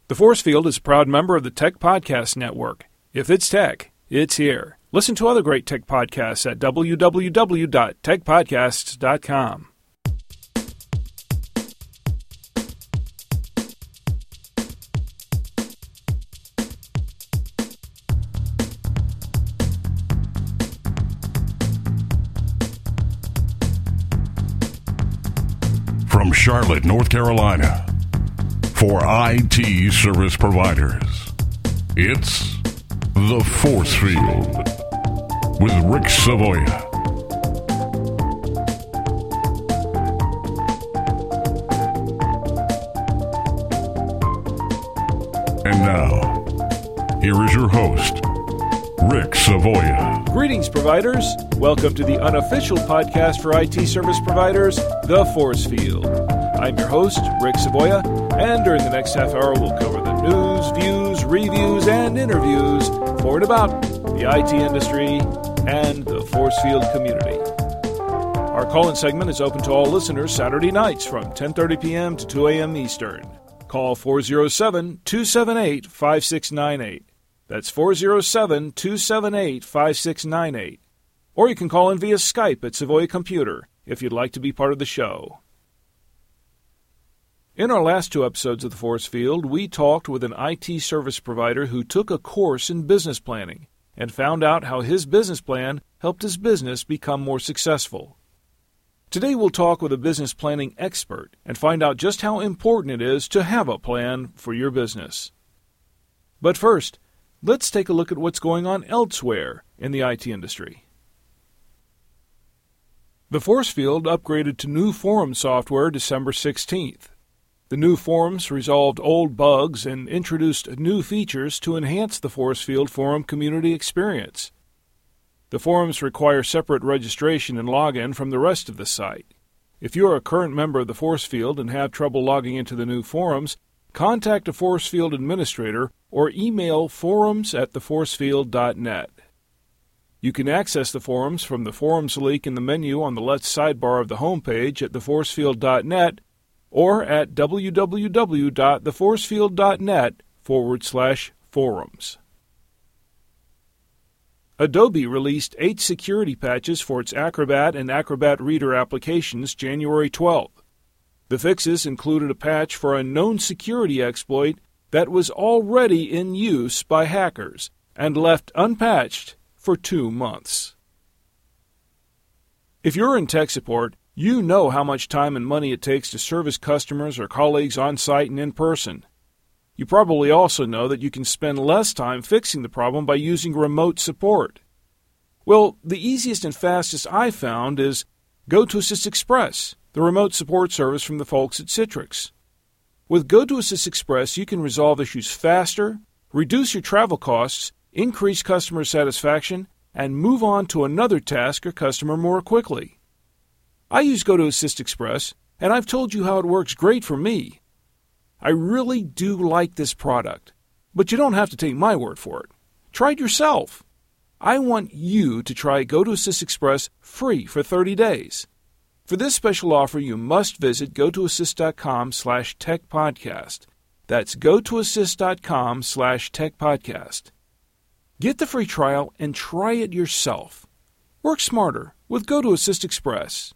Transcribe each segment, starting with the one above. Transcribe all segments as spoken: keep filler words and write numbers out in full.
The Force Field is a proud member of the Tech Podcast Network. If it's tech, it's here. Listen to other great tech podcasts at w w w dot tech podcasts dot com. From Charlotte, North Carolina, for I T service providers, it's The Force Field with Rick Savoya. And now, here is your host, Rick Savoya. Greetings, providers. Welcome to the unofficial podcast for I T service providers, The Force Field. I'm your host, Rick Savoya, and during the next half hour, we'll cover the news, views, reviews, and interviews for and about the I T industry and the Force Field community. Our call-in segment is open to all listeners Saturday nights from ten thirty p.m. to two a.m. Eastern. Call four oh seven, two seven eight, five six nine eight. That's four oh seven, two seven eight, five six nine eight. Or you can call in via Skype at Savoya Computer if you'd like to be part of the show. In our last two episodes of The Force Field, we talked with an I T service provider who took a course in business planning and found out how his business plan helped his business become more successful. Today we'll talk with a business planning expert and find out just how important it is to have a plan for your business. But first, let's take a look at what's going on elsewhere in the I T industry. The Force Field upgraded to new forum software December sixteenth. The new forums resolved old bugs and introduced new features to enhance the Force Field forum community experience. The forums require separate registration and login from the rest of the site. If you are a current member of the Force Field and have trouble logging into the new forums, contact a Force Field administrator or email forums at the force field dot net. You can access the forums from the forums link in the menu on the left sidebar of the homepage at the force field dot net or at w w w dot the force field dot net forward slash forums. Adobe released eight security patches for its Acrobat and Acrobat Reader applications January twelfth. The fixes included a patch for a known security exploit that was already in use by hackers and left unpatched for two months. If you're in tech support, you know how much time and money it takes to service customers or colleagues on site and in person. You probably also know that you can spend less time fixing the problem by using remote support. Well, the easiest and fastest I've found is GoToAssist Express, the remote support service from the folks at Citrix. With GoToAssist Express, you can resolve issues faster, reduce your travel costs, increase customer satisfaction, and move on to another task or customer more quickly. I use GoToAssist Express, and I've told you how it works great for me. I really do like this product, but you don't have to take my word for it. Try it yourself. I want you to try GoToAssist Express free for thirty days. For this special offer, you must visit gotoassist dot com slash tech podcast. That's gotoassist dot com slash tech podcast. Get the free trial and try it yourself. Work smarter with GoToAssist Express.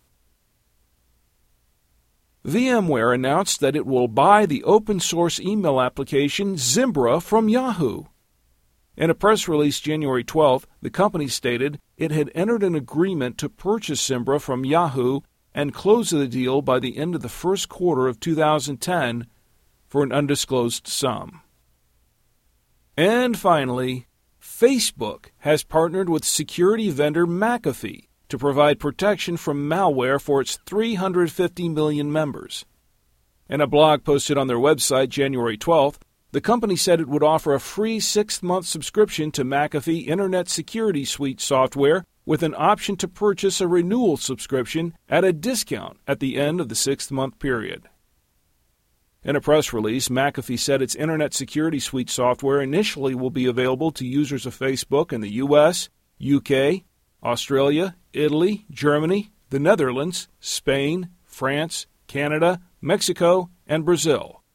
VMware announced that it will buy the open-source email application Zimbra from Yahoo. In a press release January twelfth, the company stated it had entered an agreement to purchase Zimbra from Yahoo and close the deal by the end of the first quarter of two thousand ten for an undisclosed sum. And finally, Facebook has partnered with security vendor McAfee to provide protection from malware for its three hundred fifty million members. In a blog posted on their website January twelfth, the company said it would offer a free six-month subscription to McAfee Internet Security Suite software with an option to purchase a renewal subscription at a discount at the end of the sixth-month period. In a press release, McAfee said its Internet Security Suite software initially will be available to users of Facebook in the U S, U K, Australia, Italy, Germany, the Netherlands, Spain, France, Canada, Mexico, and Brazil.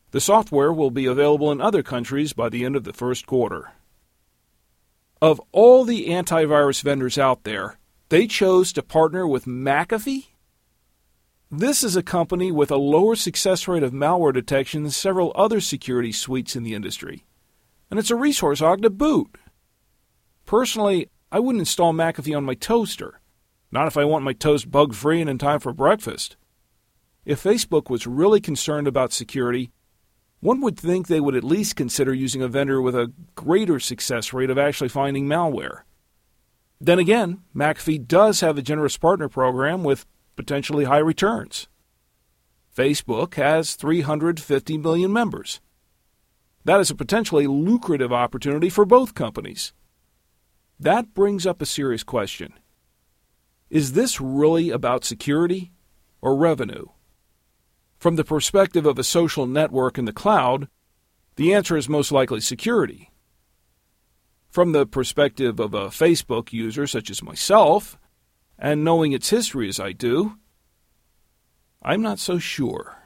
The software will be available in other countries by the end of the first quarter. Of all the antivirus vendors out there, they chose to partner with McAfee? This is a company with a lower success rate of malware detection than several other security suites in the industry. And it's a resource hog to boot. Personally, I wouldn't install McAfee on my toaster. Not if I want my toast bug-free and in time for breakfast. If Facebook was really concerned about security, one would think they would at least consider using a vendor with a greater success rate of actually finding malware. Then again, McAfee does have a generous partner program with potentially high returns. Facebook has three hundred fifty million members. That is a potentially lucrative opportunity for both companies. That brings up a serious question. Is this really about security or revenue? From the perspective of a social network in the cloud, the answer is most likely security. From the perspective of a Facebook user such as myself, and knowing its history as I do, I'm not so sure.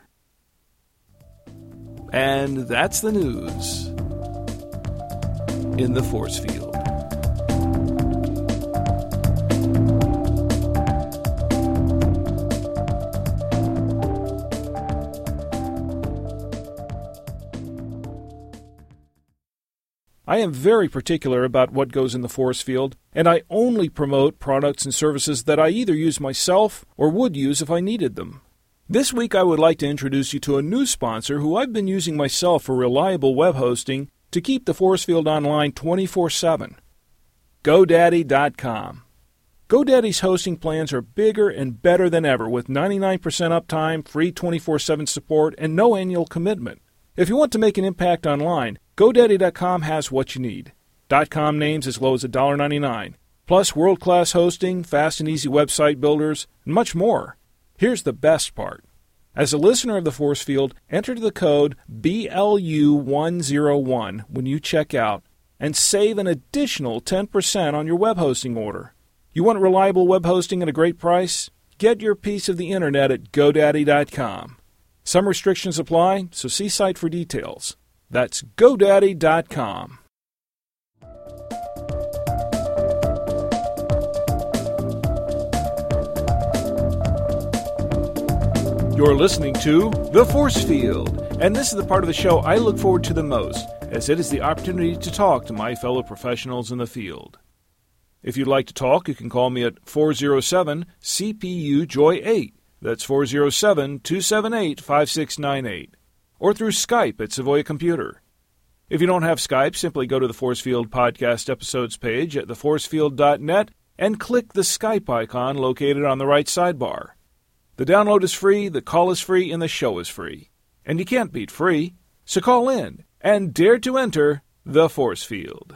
And that's the news in the force field. I am very particular about what goes in the force field, and I only promote products and services that I either use myself or would use if I needed them. This week I would like to introduce you to a new sponsor who I've been using myself for reliable web hosting to keep the force field online twenty-four seven. GoDaddy dot com. GoDaddy's hosting plans are bigger and better than ever with ninety-nine percent uptime, free twenty-four seven support, and no annual commitment. If you want to make an impact online, GoDaddy dot com has what you need. .com names as low as one dollar and ninety-nine cents, plus world-class hosting, fast and easy website builders, and much more. Here's the best part. As a listener of the force field, enter the code B L U one oh one when you check out and save an additional ten percent on your web hosting order. You want reliable web hosting at a great price? Get your piece of the internet at GoDaddy dot com. Some restrictions apply, so see site for details. That's GoDaddy dot com. You're listening to The Force Field, and this is the part of the show I look forward to the most, as it is the opportunity to talk to my fellow professionals in the field. If you'd like to talk, you can call me at four oh seven C P U Joy eight. That's four oh seven, two seven eight, five six nine eight. Or through Skype at Savoya Computer. If you don't have Skype, simply go to the Forcefield Podcast Episodes page at the forcefield dot net and click the Skype icon located on the right sidebar. The download is free, the call is free, and the show is free. And you can't beat free, so call in and dare to enter the Force Field.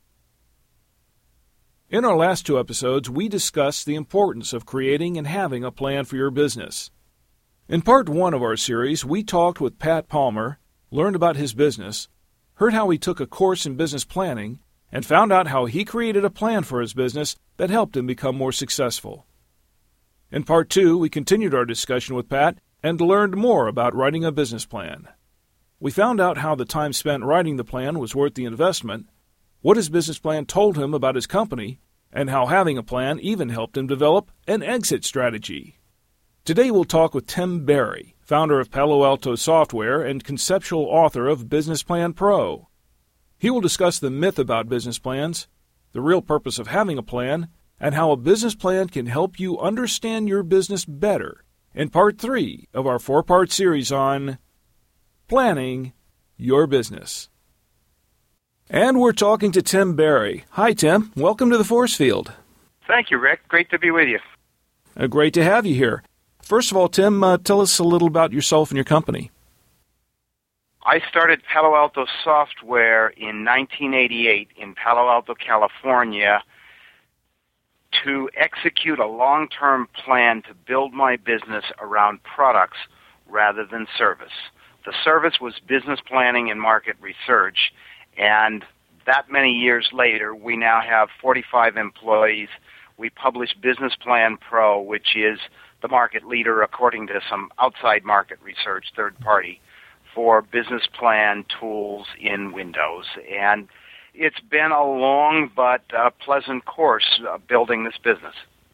In our last two episodes, we discussed the importance of creating and having a plan for your business. In part one of our series, we talked with Pat Palmer, learned about his business, heard how he took a course in business planning, and found out how he created a plan for his business that helped him become more successful. In part two, we continued our discussion with Pat and learned more about writing a business plan. We found out how the time spent writing the plan was worth the investment, what his business plan told him about his company, and how having a plan even helped him develop an exit strategy. Today we'll talk with Tim Berry, founder of Palo Alto Software and conceptual author of Business Plan Pro. He will discuss the myth about business plans, the real purpose of having a plan, and how a business plan can help you understand your business better in part three of our four-part series on planning your business. And we're talking to Tim Berry. Hi, Tim. Welcome to the Force Field. Thank you, Rick. Great to be with you. Uh, great to have you here. First of all, Tim, uh, tell us a little about yourself and your company. I started Palo Alto Software in nineteen eighty-eight in Palo Alto, California, to execute a long-term plan to build my business around products rather than service. The service was business planning and market research, and that many years later, we now have forty-five employees. We publish Business Plan Pro, which is the market leader according to some outside market research, third party, for business plan tools in Windows. And it's been a long but uh, pleasant course uh, building this business.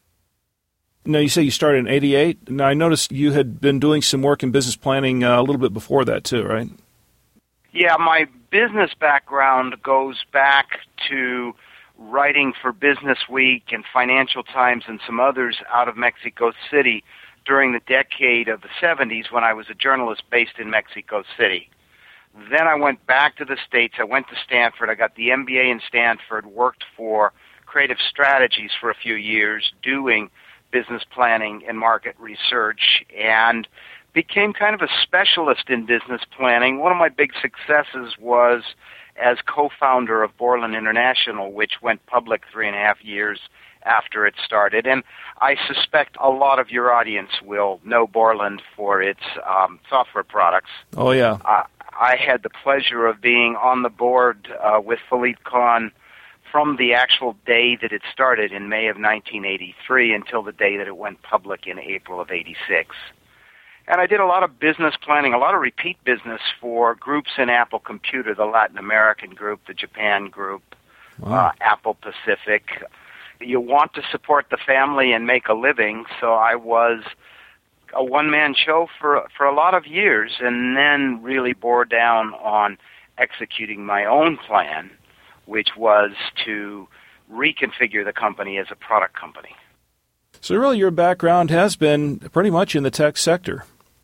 Now, you say you started in eighty-eight. Now, I noticed you had been doing some work in business planning uh, a little bit before that, too, right? Yeah, my business background goes back to writing for Business Week and Financial Times and some others out of Mexico City during the decade of the seventies when I was a journalist based in Mexico City. Then I went back to the States. I went to Stanford. I got the M B A in Stanford, worked for Creative Strategies for a few years doing business planning and market research, and became kind of a specialist in business planning. One of my big successes was as co-founder of Borland International, which went public three and a half years after it started. And I suspect a lot of your audience will know Borland for its um, software products. Oh, yeah. Uh, I had the pleasure of being on the board uh, with Philippe Kahn from the actual day that it started in May of nineteen eighty-three until the day that it went public in April of eighty-six. And I did a lot of business planning, a lot of repeat business for groups in Apple Computer, the Latin American group, the Japan group, wow. uh, Apple Pacific. You want to support the family and make a living, so I was a one-man show for for a lot of years, and then really bore down on executing my own plan, which was to reconfigure the company as a product company. So really your background has been pretty much in the tech sector.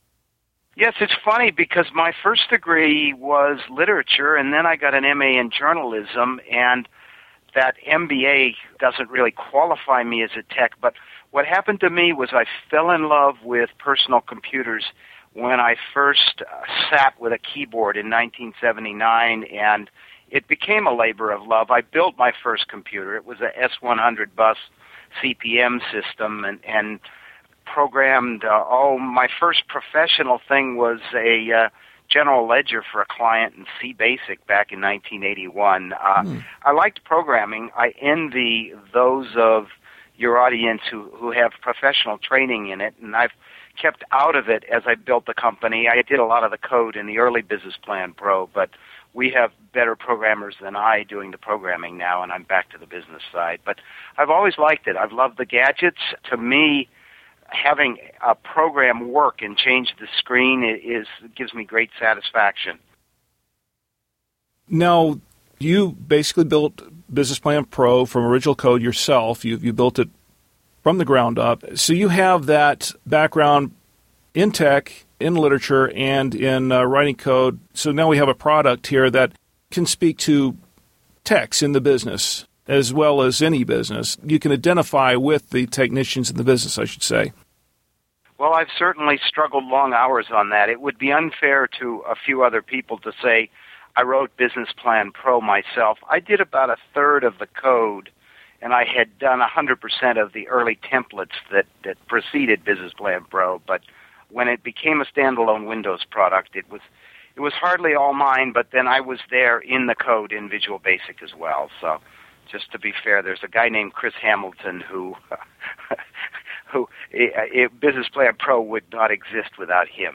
Yes, it's funny because my first degree was literature, and then I got an M A in journalism, and that M B A doesn't really qualify me as a tech, but what happened to me was I fell in love with personal computers when I first uh, sat with a keyboard in nineteen seventy-nine, and it became a labor of love. I built my first computer. It was a S one hundred bus C P M system, and, and programmed, uh, oh, my first professional thing was a uh, general ledger for a client in C BASIC back in nineteen eighty-one. Uh, hmm. I liked programming. I envy those of your audience who, who have professional training in it, and I've kept out of it as I built the company. I did a lot of the code in the early Business Plan Pro, but we have better programmers than I doing the programming now, and I'm back to the business side. But I've always liked it. I've loved the gadgets. To me, having a program work and change the screen is gives me great satisfaction. Now, you basically built Business Plan Pro from original code yourself. You, you built it from the ground up. So you have that background in tech, in literature, and in uh, writing code. So now we have a product here that can speak to techs in the business as well as any business. You can identify with the technicians in the business, I should say. Well, I've certainly struggled long hours on that. It would be unfair to a few other people to say I wrote Business Plan Pro myself. I did about a third of the code, and I had done one hundred percent of the early templates that, that preceded Business Plan Pro. But when it became a standalone Windows product, it was it was hardly all mine, but then I was there in the code in Visual Basic as well. So just to be fair, there's a guy named Chris Hamilton who, who it, it, Business Plan Pro would not exist without him.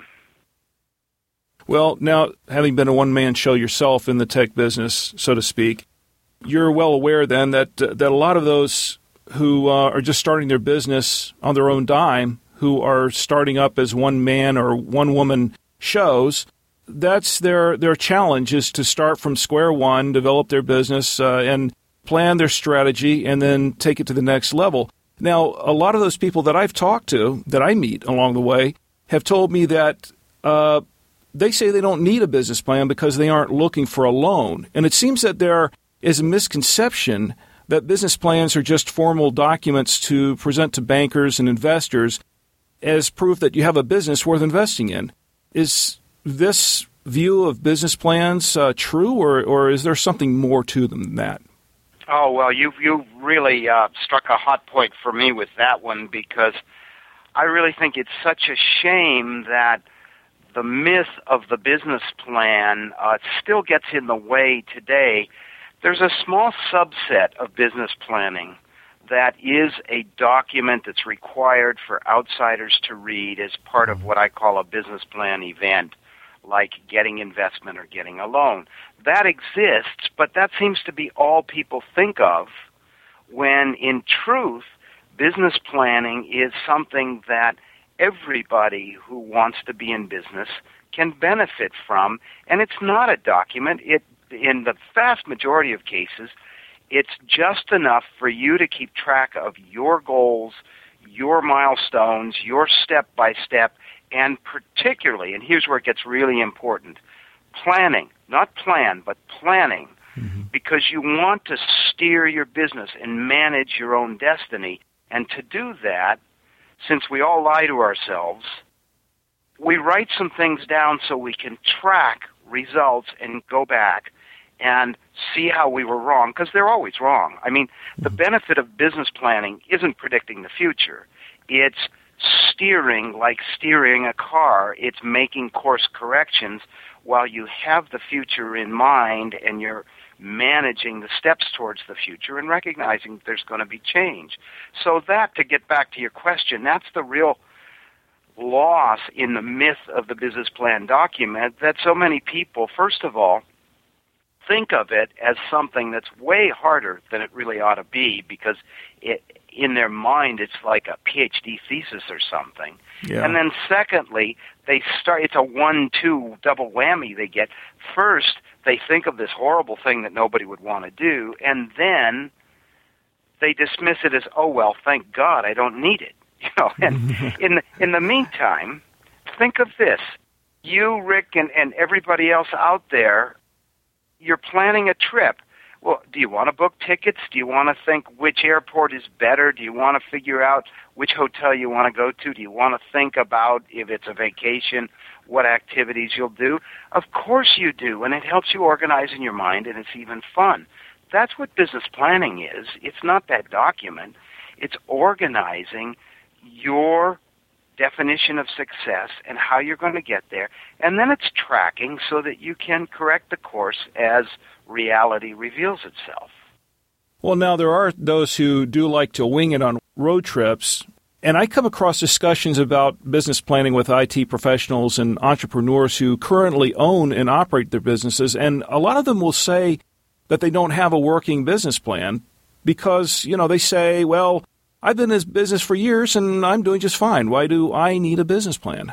Well, now, having been a one-man show yourself in the tech business, so to speak, you're well aware then that uh, that a lot of those who uh, are just starting their business on their own dime, who are starting up as one-man or one-woman shows, that's their their challenge is to start from square one, develop their business, uh, and plan their strategy, and then take it to the next level. Now, a lot of those people that I've talked to, that I meet along the way, have told me that uh, they say they don't need a business plan because they aren't looking for a loan. And it seems that there is a misconception that business plans are just formal documents to present to bankers and investors as proof that you have a business worth investing in. Is this view of business plans uh, true, or, or is there something more to them than that? Oh, well, you you really uh, struck a hot point for me with that one, because I really think it's such a shame that the myth of the business plan uh, still gets in the way today. There's a small subset of business planning that is a document that's required for outsiders to read as part of what I call a business plan event, like getting investment or getting a loan. That exists, but that seems to be all people think of, when in truth, business planning is something that everybody who wants to be in business can benefit from, and it's not a document. It, in the vast majority of cases, it's just enough for you to keep track of your goals, your milestones, your step-by-step, and particularly, and here's where it gets really important, planning, not plan, but planning, mm-hmm. because you want to steer your business and manage your own destiny. And to do that, since we all lie to ourselves, we write some things down so we can track results and go back and see how we were wrong, because they're always wrong. I mean, the benefit of business planning isn't predicting the future. It's steering like steering a car. It's making course corrections while you have the future in mind and you're managing the steps towards the future and recognizing there's going to be change. So that, to get back to your question, that's the real loss in the myth of the business plan document, that so many people, first of all, think of it as something that's way harder than it really ought to be, because it, in their mind it's like a P H D thesis or something. Yeah. And then secondly, they start, it's a one two double whammy they get. First, they think of this horrible thing that nobody would want to do, and then they dismiss it as, oh, well, thank God I don't need it. You know, and in the, in the meantime, think of this. You, Rick, and, and everybody else out there, you're planning a trip. Well, do you want to book tickets? Do you want to think which airport is better? Do you want to figure out which hotel you want to go to? Do you want to think about, if it's a vacation, what activities you'll do? Of course you do, and it helps you organize in your mind, and it's even fun. That's what business planning is. It's not that document. It's organizing your definition of success and how you're going to get there, and then it's tracking so that you can correct the course as reality reveals itself. Well, now there are those who do like to wing it on road trips, and I come across discussions about business planning with I T professionals and entrepreneurs who currently own and operate their businesses, and a lot of them will say that they don't have a working business plan because, you know, they say, well, I've been in this business for years and I'm doing just fine. Why do I need a business plan?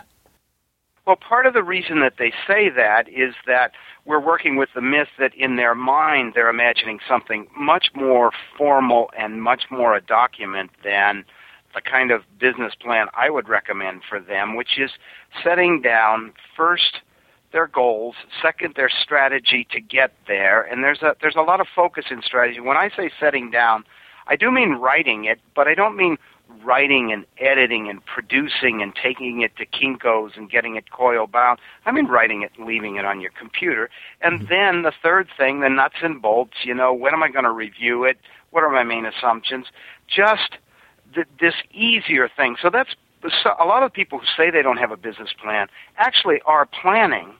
Well, part of the reason that they say that is that we're working with the myth that in their mind they're imagining something much more formal and much more a document than the kind of business plan I would recommend for them, which is setting down first their goals, second their strategy to get there, and there's a there's a lot of focus in strategy. When I say setting down, I do mean writing it, but I don't mean writing and editing and producing and taking it to Kinko's and getting it coil bound. I mean writing it and leaving it on your computer. And mm-hmm. then the third thing, the nuts and bolts, you know, when am I going to review it? What are my main assumptions? Just th- this easier thing. So that's so a lot of people who say they don't have a business plan actually are planning,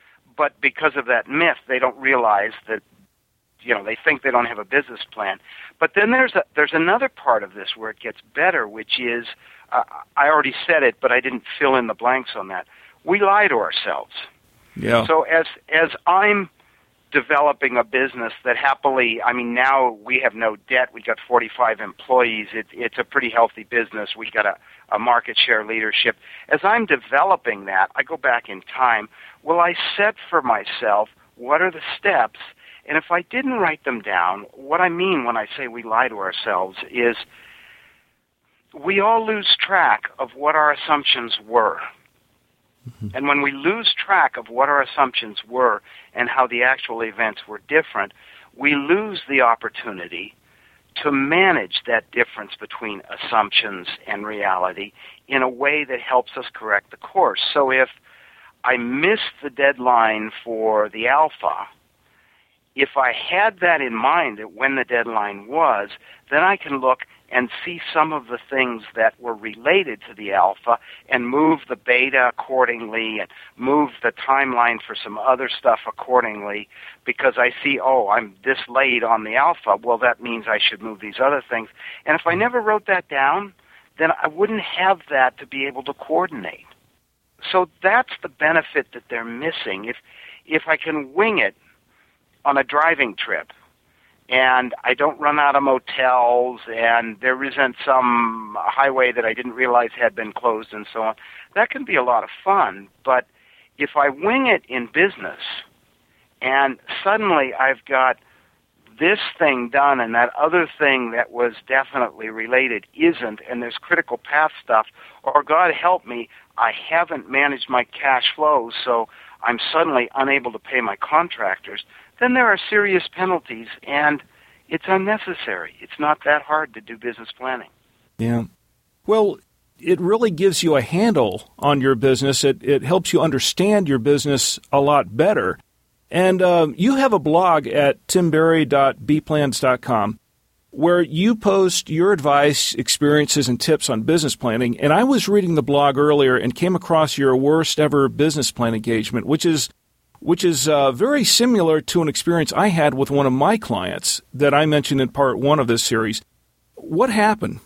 but because of that myth, they don't realize that, you know, they think they don't have a business plan. But then there's a, there's another part of this where it gets better, which is, uh, I already said it, but I didn't fill in the blanks on that. We lie to ourselves. Yeah. So as as I'm developing a business that happily, I mean, now we have no debt. We got forty-five employees. It, it's a pretty healthy business. We got a, a market share leadership. As I'm developing that, I go back in time. Well, I set for myself, what are the steps? And if I didn't write them down, what I mean when I say we lie to ourselves is we all lose track of what our assumptions were. Mm-hmm. And when we lose track of what our assumptions were and how the actual events were different, we lose the opportunity to manage that difference between assumptions and reality in a way that helps us correct the course. So if I missed the deadline for the alpha, if I had that in mind, that when the deadline was, then I can look and see some of the things that were related to the alpha and move the beta accordingly and move the timeline for some other stuff accordingly, because I see, oh, I'm this late on the alpha. Well, that means I should move these other things. And if I never wrote that down, then I wouldn't have that to be able to coordinate. so that's the benefit that they're missing. If if I can wing it on a driving trip, and I don't run out of motels, and there isn't some highway that I didn't realize had been closed and so on, that can be a lot of fun. But if I wing it in business, and suddenly I've got this thing done and that other thing that was definitely related isn't, and there's critical path stuff, or God help me, I haven't managed my cash flows, so I'm suddenly unable to pay my contractors, then there are serious penalties, and it's unnecessary. It's not that hard to do business planning. Yeah. Well, it really gives you a handle on your business. It, it helps you understand your business a lot better. And um, you have a blog at tim berry dot b plans dot com where you post your advice, experiences, and tips on business planning. And I was reading the blog earlier and came across your worst ever business plan engagement, which is which is uh, very similar to an experience I had with one of my clients that I mentioned in part one of this series. What happened?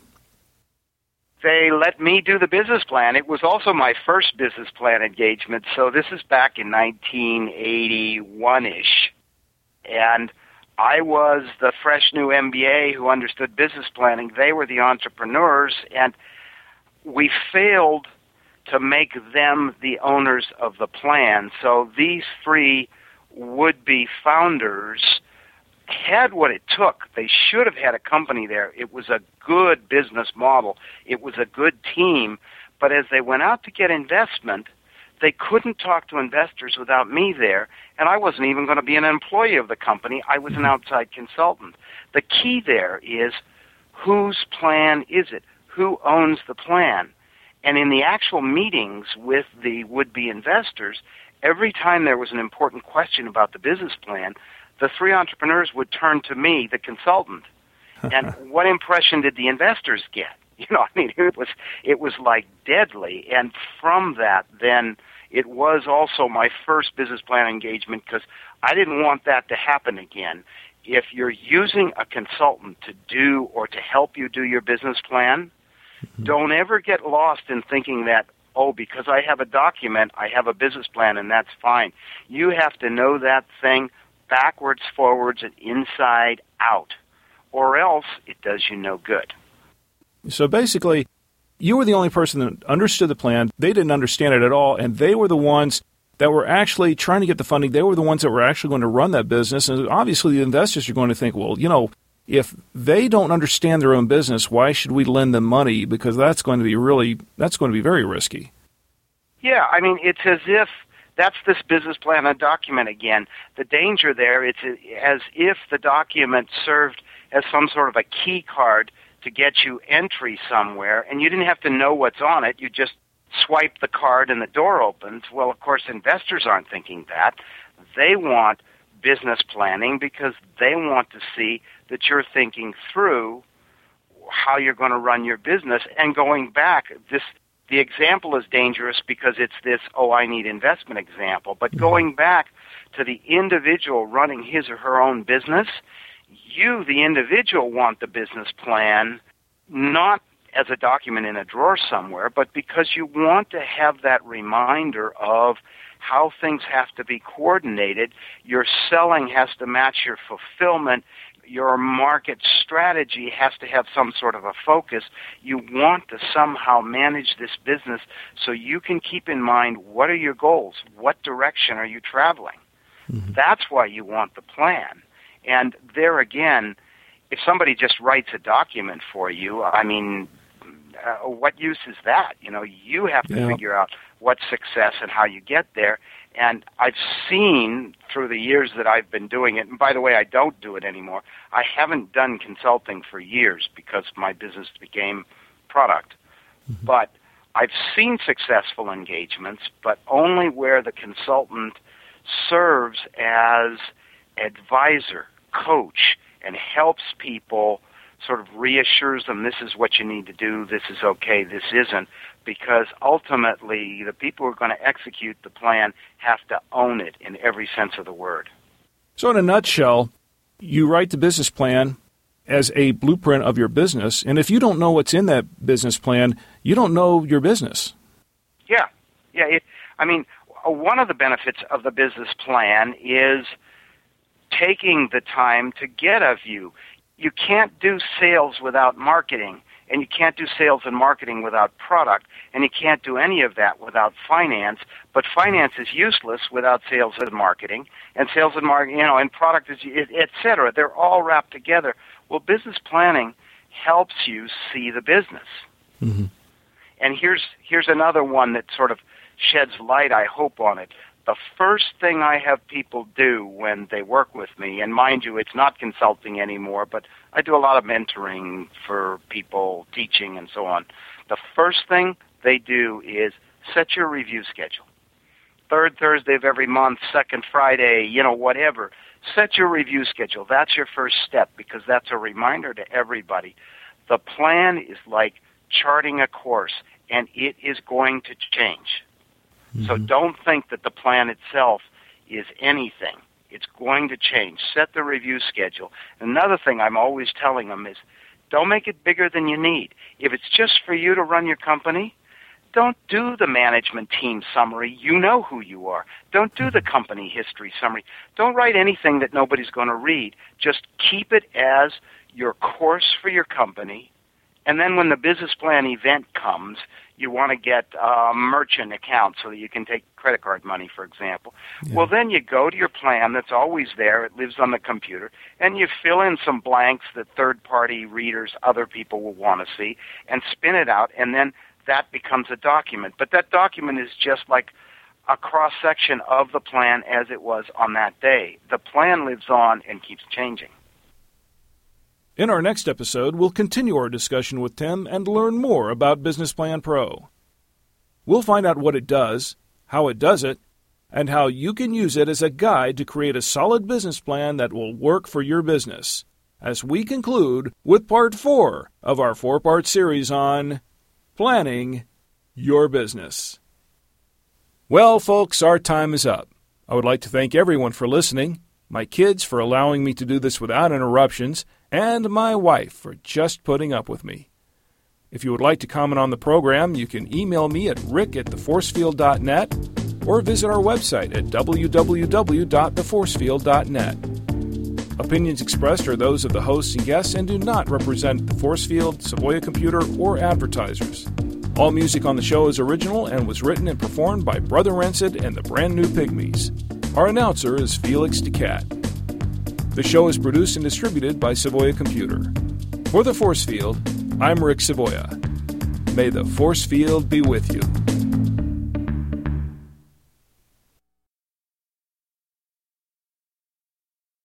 They let me do the business plan. It was also my first business plan engagement, so this is back in nineteen eighty-one-ish. And I was the fresh new M B A who understood business planning. They were the entrepreneurs, and we failed to make them the owners of the plan. So these three would-be founders had what it took. They should have had a company there. It was a good business model. It was a good team. But as they went out to get investment, they couldn't talk to investors without me there, and I wasn't even going to be an employee of the company. I was an outside consultant. The key there is, whose plan is it? Who owns the plan? And in the actual meetings with the would-be investors, every time there was an important question about the business plan, the three entrepreneurs would turn to me, the consultant. And what impression did the investors get? You know, I mean, it was it was like deadly. And from that, then it was also my first business plan engagement, because I didn't want that to happen again. If you're using a consultant to do or to help you do your business plan, mm-hmm. don't ever get lost in thinking that, oh, because I have a document, I have a business plan, and that's fine. You have to know that thing backwards, forwards, and inside out, or else it does you no good. So basically, you were the only person that understood the plan. They didn't understand it at all, and they were the ones that were actually trying to get the funding. They were the ones that were actually going to run that business, and obviously the investors are going to think, well, you know, if they don't understand their own business, why should we lend them money? Because that's going to be really, that's going to be very risky. Yeah, I mean, it's as if that's this business plan and document again. The danger there, it's as if the document served as some sort of a key card to get you entry somewhere, and you didn't have to know what's on it. You just swipe the card and the door opens. Well, of course, investors aren't thinking that. They want business planning because they want to see that you're thinking through how you're going to run your business. And going back, this the example is dangerous because it's this, oh, I need investment example. But going back to the individual running his or her own business, you, the individual, want the business plan not as a document in a drawer somewhere, but because you want to have that reminder of how things have to be coordinated. Your selling has to match your fulfillment. Your market strategy has to have some sort of a focus. You want to somehow manage this business so you can keep in mind, what are your goals? What direction are you traveling? Mm-hmm. That's why you want the plan. And there again, if somebody just writes a document for you, I mean, uh, what use is that? You know, you have to yeah. figure out what's success and how you get there. And I've seen through the years that I've been doing it, and by the way, I don't do it anymore. I haven't done consulting for years because my business became product. Mm-hmm. But I've seen successful engagements, but only where the consultant serves as advisor, coach, and helps people, sort of reassures them, this is what you need to do, this is okay, this isn't, because ultimately the people who are going to execute the plan have to own it in every sense of the word. So in a nutshell, you write the business plan as a blueprint of your business, and if you don't know what's in that business plan, you don't know your business. Yeah, Yeah, it, I mean, one of the benefits of the business plan is taking the time to get a view. You can't do sales without marketing, and you can't do sales and marketing without product, and you can't do any of that without finance. But finance is useless without sales and marketing, and sales and marketing, you know, and product is, et cetera. They're all wrapped together. Well, business planning helps you see the business. Mm-hmm. And here's here's another one that sort of sheds light, I hope, on it. The first thing I have people do when they work with me, and mind you, it's not consulting anymore, but I do a lot of mentoring for people, teaching, and so on. The first thing they do is set your review schedule. Third Thursday of every month, second Friday, you know, whatever. Set your review schedule. That's your first step, because that's a reminder to everybody. The plan is like charting a course, and it is going to change. Mm-hmm. So don't think that the plan itself is anything. It's going to change. Set the review schedule. Another thing I'm always telling them is don't make it bigger than you need. If it's just for you to run your company, don't do the management team summary. You know who you are. Don't do the company history summary. Don't write anything that nobody's going to read. Just keep it as your course for your company. And then when the business plan event comes, you want to get a merchant account so that you can take credit card money, for example. Yeah. Well, then you go to your plan that's always there. It lives on the computer. And you fill in some blanks that third-party readers, other people will want to see, and spin it out. And then that becomes a document. But that document is just like a cross-section of the plan as it was on that day. The plan lives on and keeps changing. In our next episode, we'll continue our discussion with Tim and learn more about Business Plan Pro. We'll find out what it does, how it does it, and how you can use it as a guide to create a solid business plan that will work for your business, as we conclude with part four of our four-part series on planning your business. Well, folks, our time is up. I would like to thank everyone for listening, my kids for allowing me to do this without interruptions, and my wife for just putting up with me. If you would like to comment on the program, you can email me at rick at the forcefield dot net or visit our website at w w w dot the forcefield dot net. Opinions expressed are those of the hosts and guests and do not represent the Forcefield, Savoya Computer, or advertisers. All music on the show is original and was written and performed by Brother Rancid and the Brand New Pygmies. Our announcer is Felix DeCat. The show is produced and distributed by Savoya Computer. For the Forcefield, I'm Rick Savoya. May the Forcefield be with you.